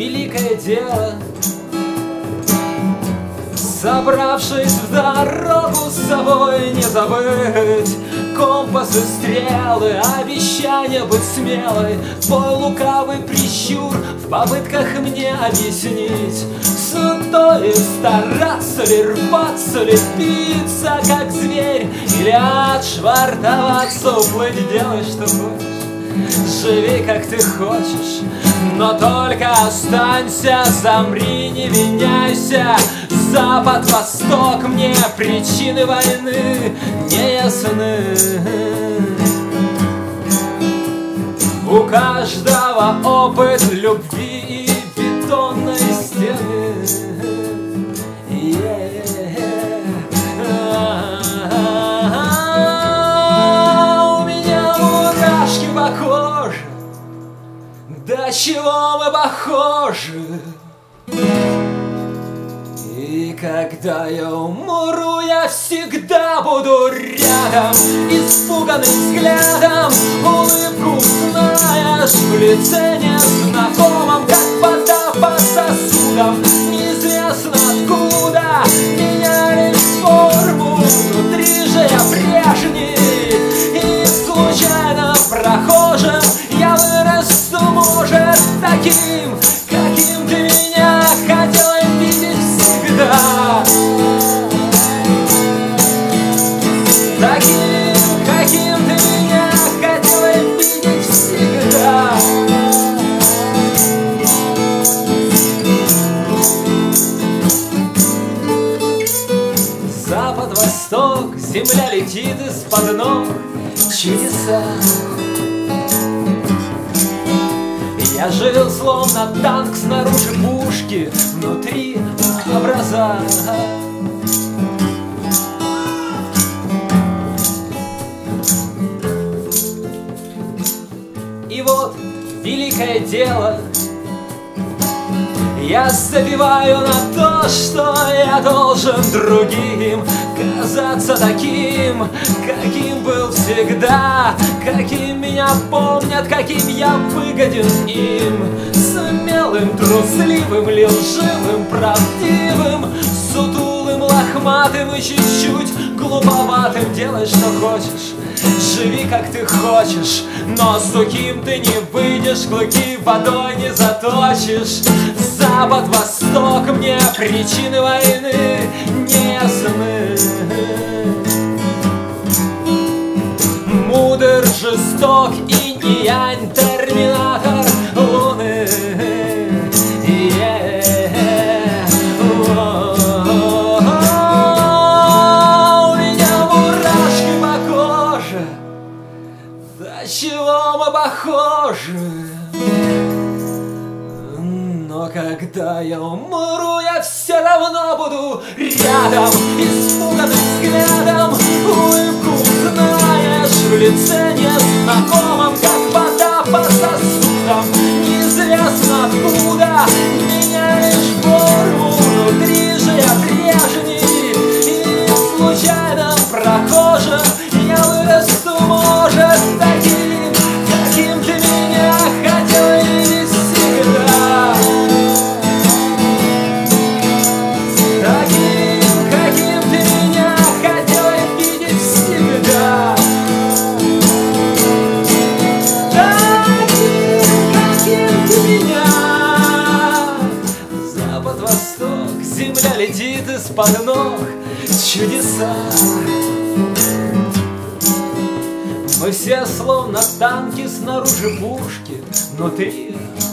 великое дело. Собравшись в дорогу, с собой не забыть компас и стрелы, обещание быть смелой, твой лукавый прищур в попытках мне объяснить, стоит стараться ли, рваться ли, биться как зверь, или отшвартоваться, уплыть, делай, что хочешь, живи как ты хочешь, но только останься, замри, не меняйся. Запад, восток, мне причины войны не ясны. У каждого опыт любви и бетонной стены. У меня мурашки по коже, до чего мы похожи. И когда я умру, я всегда буду рядом, испуганным взглядом, улыбку знаешь в лице незнакомом, как вода по сосудам, неизвестно откуда, меняли форму, внутри же я прежний, и случайно прохожим я вырос, может, таким, каким ты меня хотела видеть всегда. Таким, каким ты меня хотела видеть всегда. Запад, восток, земля летит из-под ног, чудеса. Я жил словно танк, снаружи пушки, внутри образа. И вот великое дело, я забиваю на то, что я должен другим казаться таким, каким был всегда, каким меня помнят, каким я выгоден им. Смелым, трусливым, лживым, правдивым, сутулым, лохматым и чуть-чуть глуповатым. Делай, что хочешь, живи, как ты хочешь, но сухим ты не выйдешь, клыки водой не заточишь. Запад, восток, мне причины войны не ясны. Мудр, жесток, инь-янь, терминатор луны. У меня мурашки по коже, до чего мы похожи. Но когда я умру, я все равно буду рядом, испуганным взглядом, улыбку знаешь в лице незнакомом, как вода по сосудам, неизвестно откуда, меняешь форму, внутри же я прежний, и случайным прохожим я вырасту, может, таким, каким ты меня хотел видеть всегда. Таким, каким ты меня хотела видеть всегда. Таким, каким ты меня. Запад, восток, земля летит из-под ног, чудеса. Мы все словно танки, снаружи пушки, внутри